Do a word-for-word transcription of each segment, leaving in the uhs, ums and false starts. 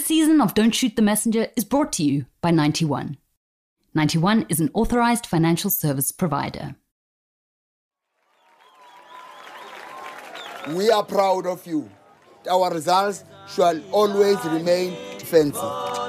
This season of Don't Shoot the Messenger is brought to you by ninety one. ninety one is an authorized financial service provider. We are proud of you. Our results shall always remain defensive.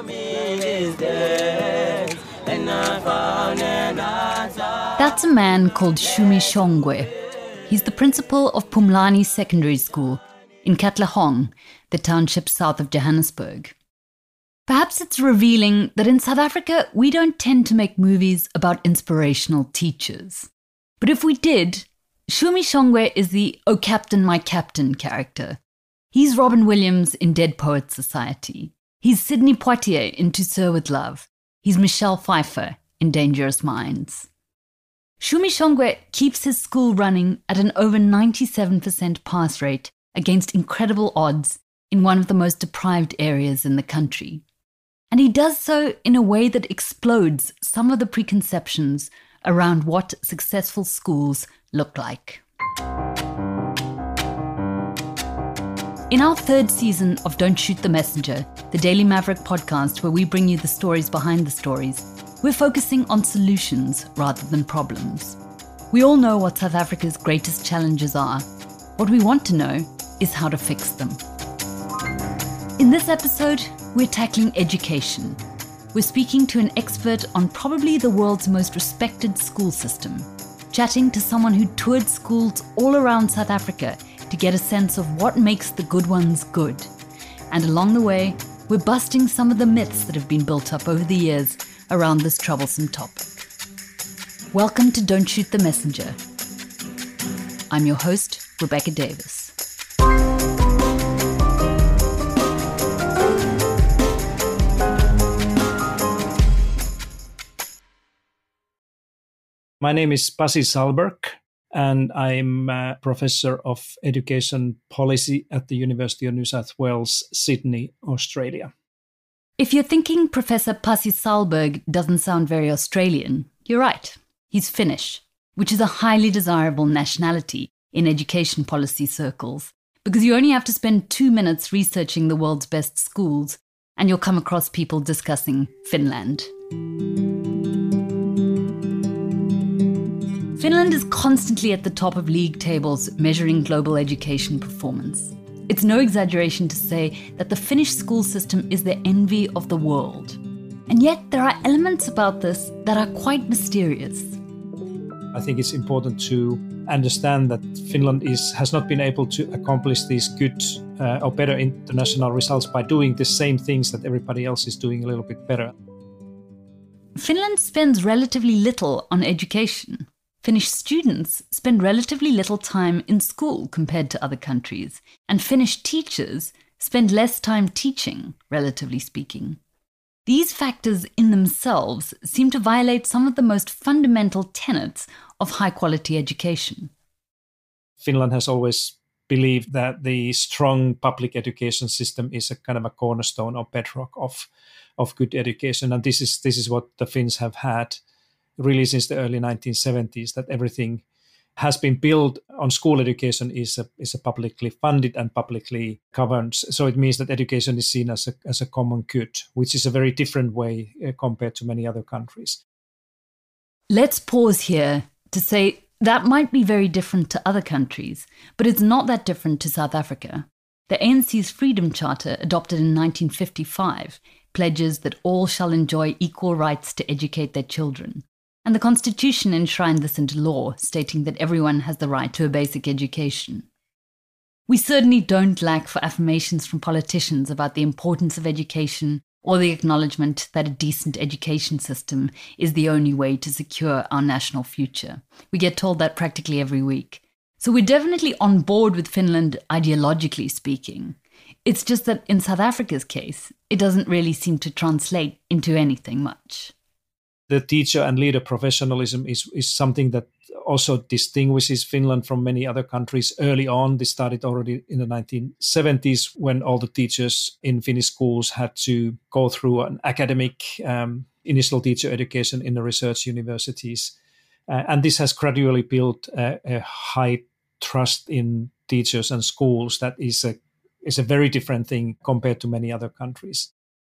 That's a man called Shumi Shongwe. He's the principal of Pumlani Secondary School in Katlehong, the township south of Johannesburg. Perhaps it's revealing that in South Africa, we don't tend to make movies about inspirational teachers. But if we did, Shumi Shongwe is the "Oh Captain, My Captain" character. He's Robin Williams in Dead Poets Society. He's Sidney Poitier in To Sir With Love. He's Michelle Pfeiffer in Dangerous Minds. Shumi Shongwe keeps his school running at an over ninety-seven percent pass rate against incredible odds in one of the most deprived areas in the country. And he does so in a way that explodes some of the preconceptions around what successful schools look like. In our third season of Don't Shoot the Messenger, the Daily Maverick podcast where we bring you the stories behind the stories, we're focusing on solutions rather than problems. We all know what South Africa's greatest challenges are. What we want to know is how to fix them. In this episode, we're tackling education. We're speaking to an expert on probably the world's most respected school system, chatting to someone who toured schools all around South Africa to get a sense of what makes the good ones good. And along the way, we're busting some of the myths that have been built up over the years around this troublesome topic. Welcome to Don't Shoot the Messenger. I'm your host, Rebecca Davis. My name is Pasi Sahlberg, and I'm a professor of education policy at the University of New South Wales, Sydney, Australia. If you're thinking Professor Pasi Sahlberg doesn't sound very Australian, you're right. He's Finnish, which is a highly desirable nationality in education policy circles, because you only have to spend two minutes researching the world's best schools, and you'll come across people discussing Finland. Finland is constantly at the top of league tables measuring global education performance. It's no exaggeration to say that the Finnish school system is the envy of the world. And yet there are elements about this that are quite mysterious. I think it's important to understand that Finland is has not been able to accomplish these good uh, or better international results by doing the same things that everybody else is doing a little bit better. Finland spends relatively little on education. Finnish students spend relatively little time in school compared to other countries, and Finnish teachers spend less time teaching, relatively speaking. These factors in themselves seem to violate some of the most fundamental tenets of high-quality education. Finland has always believed that the strong public education system is a kind of a cornerstone or bedrock of, of good education, and this is this is what the Finns have had really since the early nineteen seventies, that everything has been built on school education is a, is a publicly funded and publicly governed. So it means that education is seen as a, as a common good, which is a very different way uh, compared to many other countries. Let's pause here to say that might be very different to other countries, but it's not that different to South Africa. The A N C's Freedom Charter, adopted in nineteen fifty-five, pledges that all shall enjoy equal rights to educate their children. And the Constitution enshrined this into law, stating that everyone has the right to a basic education. We certainly don't lack for affirmations from politicians about the importance of education or the acknowledgement that a decent education system is the only way to secure our national future. We get told that practically every week. So we're definitely on board with Finland, ideologically speaking. It's just that in South Africa's case, it doesn't really seem to translate into anything much. The teacher and leader professionalism is, is something that also distinguishes Finland from many other countries early on. This started already in the nineteen seventies when all the teachers in Finnish schools had to go through an academic um, initial teacher education in the research universities. Uh, and this has gradually built a, a high trust in teachers and schools that is a, is a very different thing compared to many other countries.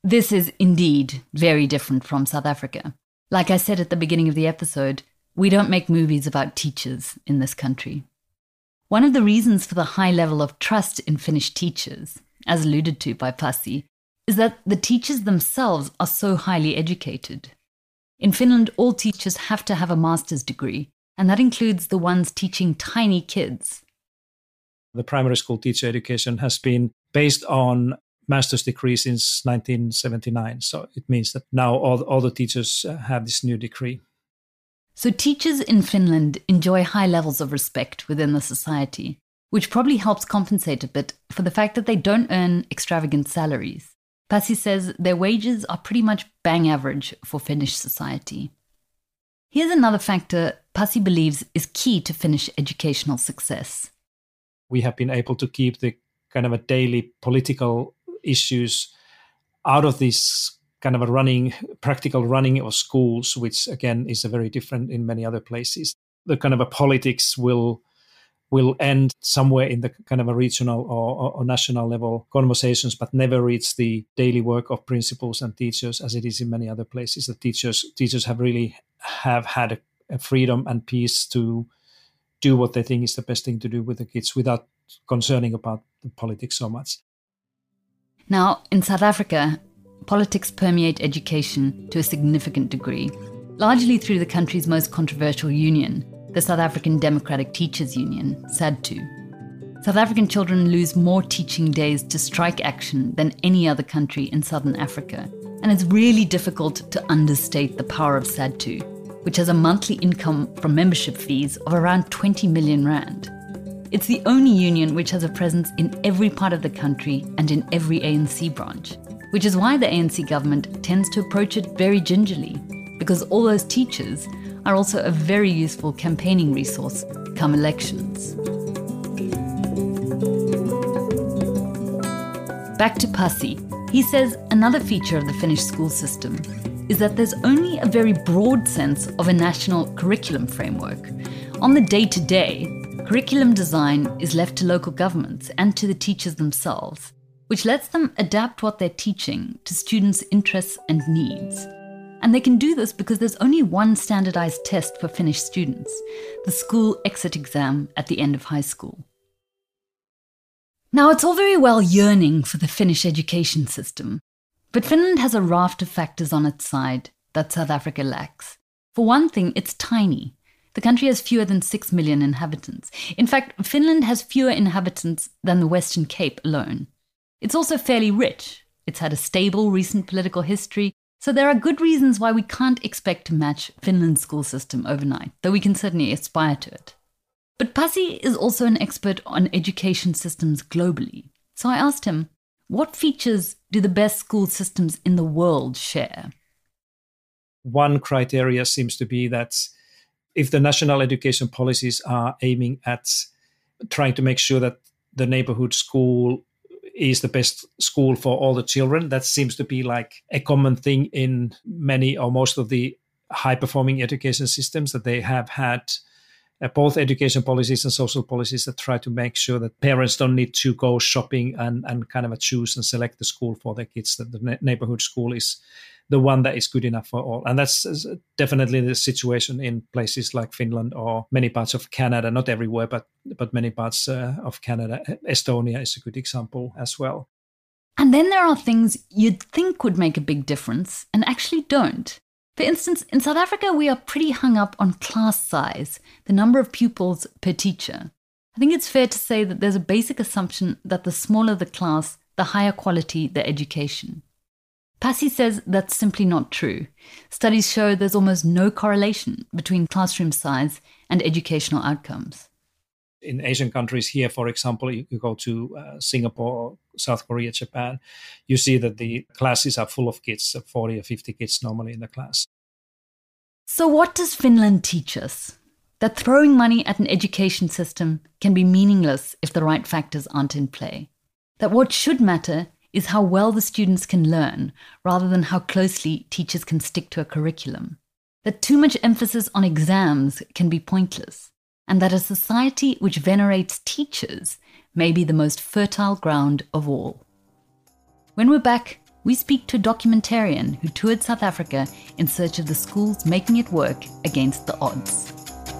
This is indeed very different from South Africa. Like I said at the beginning of the episode, we don't make movies about teachers in this country. One of the reasons for the high level of trust in Finnish teachers, as alluded to by Pasi, is that the teachers themselves are so highly educated. In Finland, all teachers have to have a master's degree, and that includes the ones teaching tiny kids. The primary school teacher education has been based on master's degree since nineteen seventy-nine. So it means that now all, all the teachers have this new degree. So teachers in Finland enjoy high levels of respect within the society, which probably helps compensate a bit for the fact that they don't earn extravagant salaries. Pasi says their wages are pretty much bang average for Finnish society. Here's another factor Pasi believes is key to Finnish educational success. We have been able to keep the kind of a daily political issues out of this kind of a running, practical running of schools, which again is a very different in many other places. The kind of a politics will will end somewhere in the kind of a regional or, or national level conversations, but never reach the daily work of principals and teachers as it is in many other places. The teachers teachers have really have had a, a freedom and peace to do what they think is the best thing to do with the kids without concerning about the politics so much. Now, in South Africa, politics permeate education to a significant degree, largely through the country's most controversial union, the South African Democratic Teachers Union, SADTU. South African children lose more teaching days to strike action than any other country in Southern Africa, and it's really difficult to understate the power of SADTU, which has a monthly income from membership fees of around twenty million rand. It's the only union which has a presence in every part of the country and in every A N C branch, which is why the A N C government tends to approach it very gingerly, because all those teachers are also a very useful campaigning resource come elections. Back to Pasi. He says another feature of the Finnish school system is that there's only a very broad sense of a national curriculum framework. On the day-to-day, curriculum design is left to local governments and to the teachers themselves, which lets them adapt what they're teaching to students' interests and needs. And they can do this because there's only one standardized test for Finnish students, the school exit exam at the end of high school. Now, it's all very well yearning for the Finnish education system, but Finland has a raft of factors on its side that South Africa lacks. For one thing, it's tiny. The country has fewer than six million inhabitants. In fact, Finland has fewer inhabitants than the Western Cape alone. It's also fairly rich. It's had a stable recent political history, so there are good reasons why we can't expect to match Finland's school system overnight, though we can certainly aspire to it. But Pasi is also an expert on education systems globally. So I asked him, what features do the best school systems in the world share? One criteria seems to be that if the national education policies are aiming at trying to make sure that the neighborhood school is the best school for all the children, that seems to be like a common thing in many or most of the high-performing education systems, that they have had uh, both education policies and social policies that try to make sure that parents don't need to go shopping and, and kind of choose and select the school for their kids, that the neighborhood school is the one that is good enough for all. And that's definitely the situation in places like Finland or many parts of Canada, not everywhere, but, but many parts uh, of Canada. Estonia is a good example as well. And then there are things you'd think would make a big difference and actually don't. For instance, in South Africa, we are pretty hung up on class size, the number of pupils per teacher. I think it's fair to say that there's a basic assumption that the smaller the class, the higher quality the education. Pasi says that's simply not true. Studies show there's almost no correlation between classroom size and educational outcomes. In Asian countries here, for example, you, you go to uh, Singapore, South Korea, Japan, you see that the classes are full of kids, forty or fifty kids normally in the class. So what does Finland teach us? That throwing money at an education system can be meaningless if the right factors aren't in play. That what should matter is how well the students can learn, rather than how closely teachers can stick to a curriculum. That too much emphasis on exams can be pointless, and that a society which venerates teachers may be the most fertile ground of all. When we're back, we speak to a documentarian who toured South Africa in search of the schools making it work against the odds.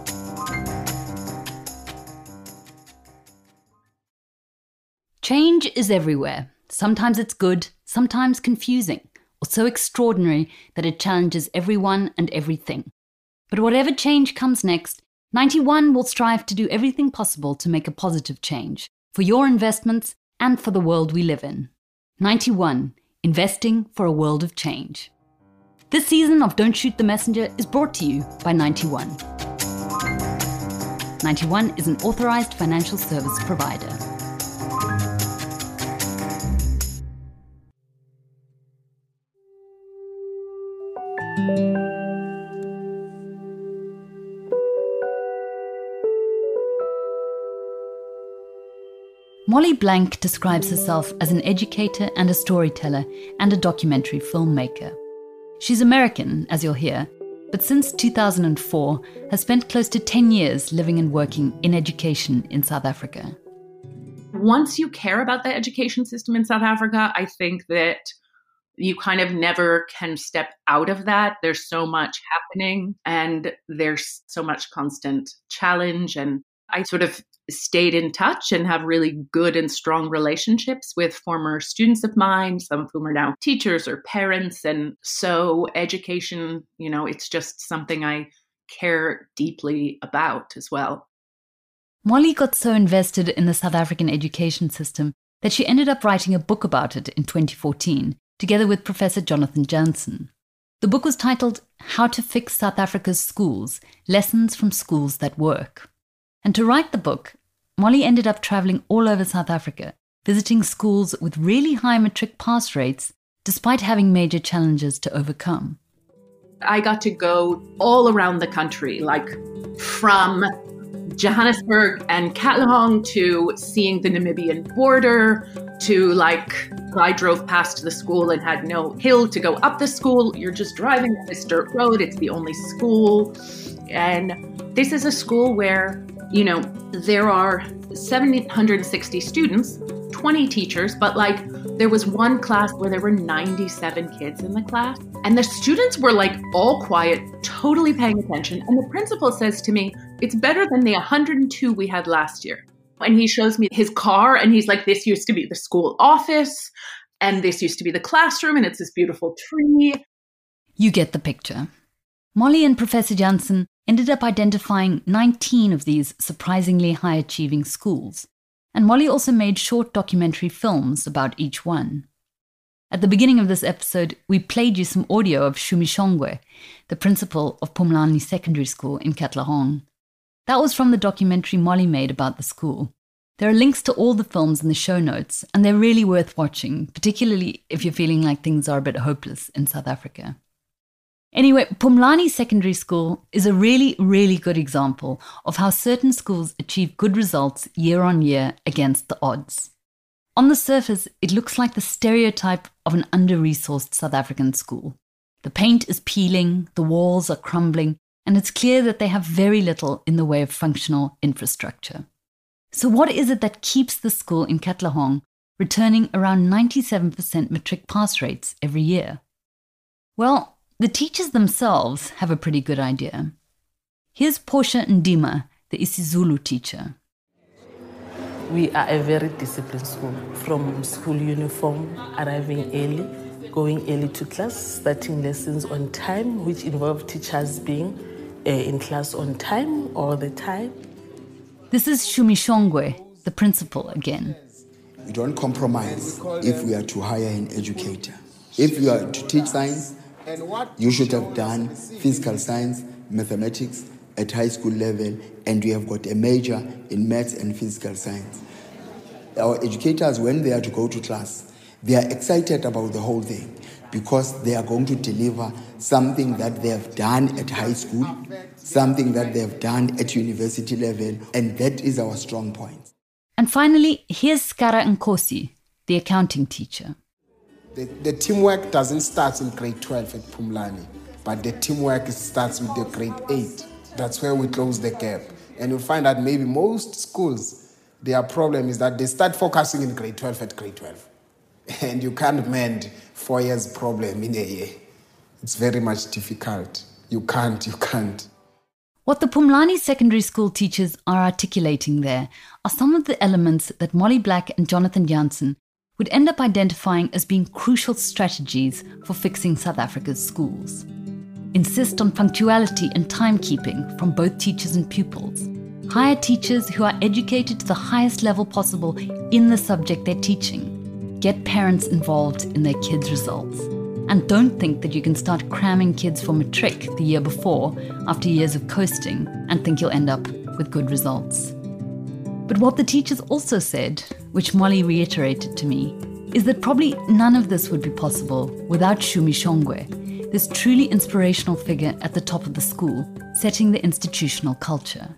Change is everywhere. Sometimes it's good, sometimes confusing, or so extraordinary that it challenges everyone and everything. But whatever change comes next, ninety-one will strive to do everything possible to make a positive change for your investments and for the world we live in. ninety-one, investing for a world of change. This season of Don't Shoot the Messenger is brought to you by ninety-one. ninety-one is an authorized financial service provider. Molly Blank describes herself as an educator and a storyteller and a documentary filmmaker. She's American, as you'll hear, but since two thousand four has spent close to ten years living and working in education in South Africa. Once you care about the education system in South Africa, I think that you kind of never can step out of that. There's so much happening and there's so much constant challenge. And I sort of stayed in touch and have really good and strong relationships with former students of mine, some of whom are now teachers or parents. And so education, you know, it's just something I care deeply about as well. Molly got so invested in the South African education system that she ended up writing a book about it in twenty fourteen, together with Professor Jonathan Jansen. The book was titled How to Fix South Africa's Schools, Lessons from Schools That Work. And to write the book, Molly ended up traveling all over South Africa, visiting schools with really high matric pass rates, despite having major challenges to overcome. I got to go all around the country, like from Johannesburg and Katlehong to seeing the Namibian border, to like, I drove past the school and had no hill to go up the school. You're just driving on this dirt road. It's the only school. And this is a school where, you know, there are seven hundred sixty students, twenty teachers, but like there was one class where there were ninety-seven kids in the class. And the students were like all quiet, totally paying attention. And the principal says to me, it's better than the one hundred two we had last year. And he shows me his car and he's like, this used to be the school office and this used to be the classroom and it's this beautiful tree. You get the picture. Molly and Professor Jansen ended up identifying nineteen of these surprisingly high-achieving schools. And Molly also made short documentary films about each one. At the beginning of this episode, we played you some audio of Shumi Shongwe, the principal of Phumlani Secondary School in Katlehong. That was from the documentary Molly made about the school. There are links to all the films in the show notes, and they're really worth watching, particularly if you're feeling like things are a bit hopeless in South Africa. Anyway, Phumlani Secondary School is a really, really good example of how certain schools achieve good results year on year against the odds. On the surface, it looks like the stereotype of an under-resourced South African school. The paint is peeling, the walls are crumbling, and it's clear that they have very little in the way of functional infrastructure. So what is it that keeps the school in Katlehong returning around ninety-seven percent matric pass rates every year? Well, the teachers themselves have a pretty good idea. Here's Portia Ndima, the isiZulu teacher. We are a very disciplined school, from school uniform, arriving early, going early to class, starting lessons on time, which involve teachers being uh, in class on time all the time. This is Shumi Shongwe, the principal again. We don't compromise if we are to hire an educator. If you are to teach science, you should have done physical science, mathematics at high school level, and we have got a major in maths and physical science. Our educators, when they are to go to class, they are excited about the whole thing because they are going to deliver something that they have done at high school, something that they have done at university level, and that is our strong point. And finally, here's Skara Nkosi, the accounting teacher. The, the teamwork doesn't start in grade twelve at Phumlani, but the teamwork starts with the grade eight. That's where we close the gap. And you'll find that maybe most schools, their problem is that they start focusing in grade twelve at grade twelve. And you can't mend four years problem in a year. It's very much difficult. You can't, you can't. What the Phumlani Secondary School teachers are articulating there are some of the elements that Molly Black and Jonathan Jansen would end up identifying as being crucial strategies for fixing South Africa's schools. Insist on punctuality and timekeeping from both teachers and pupils. Hire teachers who are educated to the highest level possible in the subject they're teaching. Get parents involved in their kids' results. And don't think that you can start cramming kids for matric the year before after years of coasting and think you'll end up with good results. But what the teachers also said, which Molly reiterated to me, is that probably none of this would be possible without Shumi Shongwe, this truly inspirational figure at the top of the school, setting the institutional culture.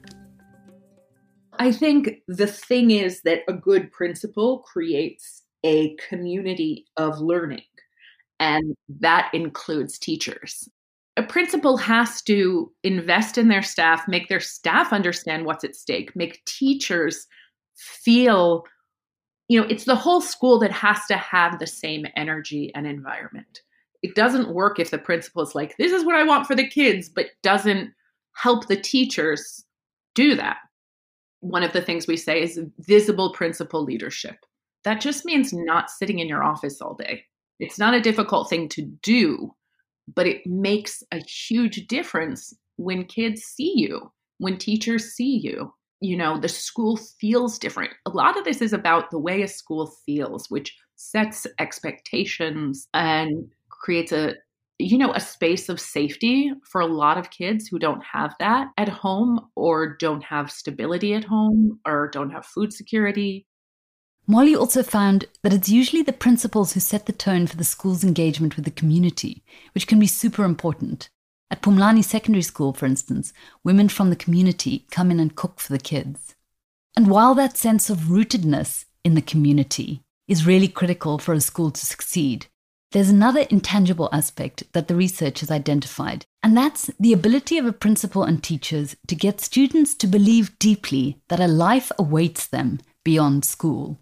I think the thing is that a good principal creates a community of learning, and that includes teachers. A principal has to invest in their staff, make their staff understand what's at stake, make teachers feel, you know, it's the whole school that has to have the same energy and environment. It doesn't work if the principal is like, this is what I want for the kids, but doesn't help the teachers do that. One of the things we say is visible principal leadership. That just means not sitting in your office all day. It's not a difficult thing to do, but it makes a huge difference when kids see you, when teachers see you. You know, the school feels different. A lot of this is about the way a school feels, which sets expectations and creates a, you know, a space of safety for a lot of kids who don't have that at home or don't have stability at home or don't have food security. Molly also found that it's usually the principals who set the tone for the school's engagement with the community, which can be super important. At Phumlani Secondary School, for instance, women from the community come in and cook for the kids. And while that sense of rootedness in the community is really critical for a school to succeed, there's another intangible aspect that the research has identified, and that's the ability of a principal and teachers to get students to believe deeply that a life awaits them beyond school.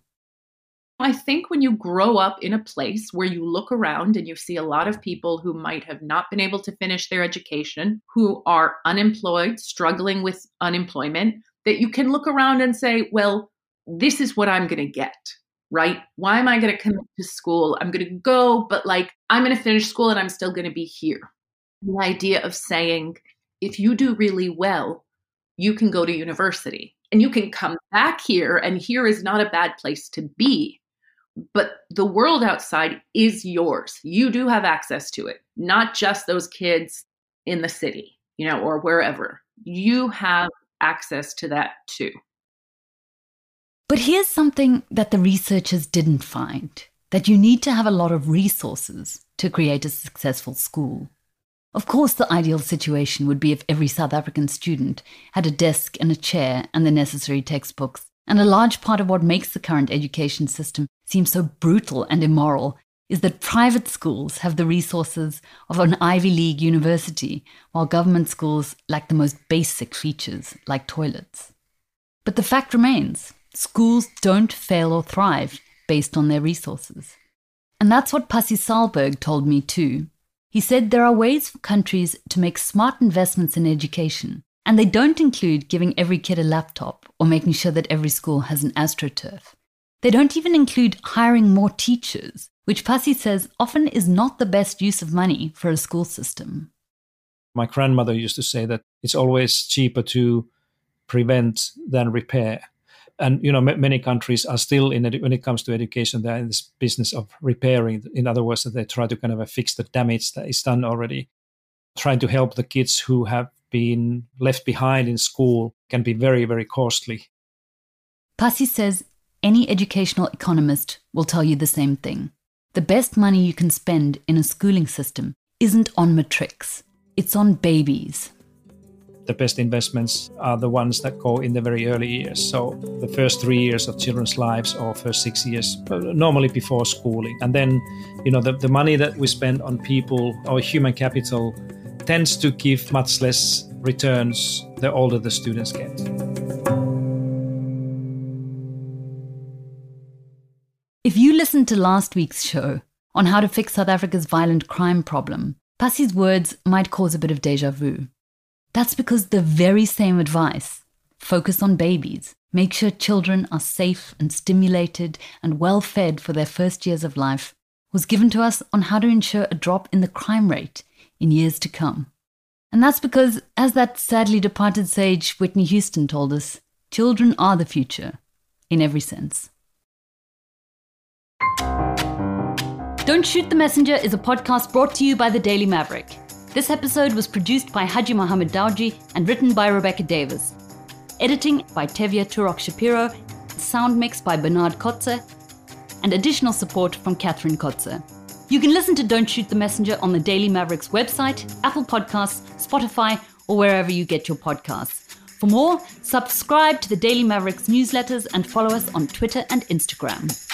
I think when you grow up in a place where you look around and you see a lot of people who might have not been able to finish their education, who are unemployed, struggling with unemployment, that you can look around and say, well, this is what I'm going to get, right? Why am I going to commit to school? I'm going to go, but like, I'm going to finish school and I'm still going to be here. The idea of saying, if you do really well, you can go to university and you can come back here, and here is not a bad place to be. But the world outside is yours. You do have access to it, not just those kids in the city, you know, or wherever. You have access to that too. But here's something that the researchers didn't find, that you need to have a lot of resources to create a successful school. Of course, the ideal situation would be if every South African student had a desk and a chair and the necessary textbooks. And a large part of what makes the current education system seem so brutal and immoral is that private schools have the resources of an Ivy League university, while government schools lack the most basic features, like toilets. But the fact remains, schools don't fail or thrive based on their resources. And that's what Pasi Sahlberg told me too. He said there are ways for countries to make smart investments in education, and they don't include giving every kid a laptop or making sure that every school has an AstroTurf. They don't even include hiring more teachers, which Pasi says often is not the best use of money for a school system. My grandmother used to say that it's always cheaper to prevent than repair. And, you know, m- many countries are still, in edu- when it comes to education, they're in this business of repairing. In other words, that they try to kind of fix the damage that is done already. Trying to help the kids who have been left behind in school can be very, very costly. Pasi says any educational economist will tell you the same thing. The best money you can spend in a schooling system isn't on matrics, it's on babies. The best investments are the ones that go in the very early years. So the first three years of children's lives, or first six years, normally before schooling. And then, you know, the, the money that we spend on people or human capital tends to give much less returns the older the students get. If you listen to last week's show on how to fix South Africa's violent crime problem, Pasi's words might cause a bit of déjà vu. That's because the very same advice, focus on babies, make sure children are safe and stimulated and well fed for their first years of life, was given to us on how to ensure a drop in the crime rate in years to come. And that's because, as that sadly departed sage Whitney Houston told us, children are the future, in every sense. Don't Shoot the Messenger is a podcast brought to you by The Daily Maverick. This episode was produced by Haji Mohammed Dawji and written by Rebecca Davis. Editing by Tevye Turok Shapiro, sound mix by Bernard Kotze, and additional support from Catherine Kotze. You can listen to Don't Shoot the Messenger on the Daily Maverick's website, Apple Podcasts, Spotify, or wherever you get your podcasts. For more, subscribe to the Daily Maverick's newsletters and follow us on Twitter and Instagram.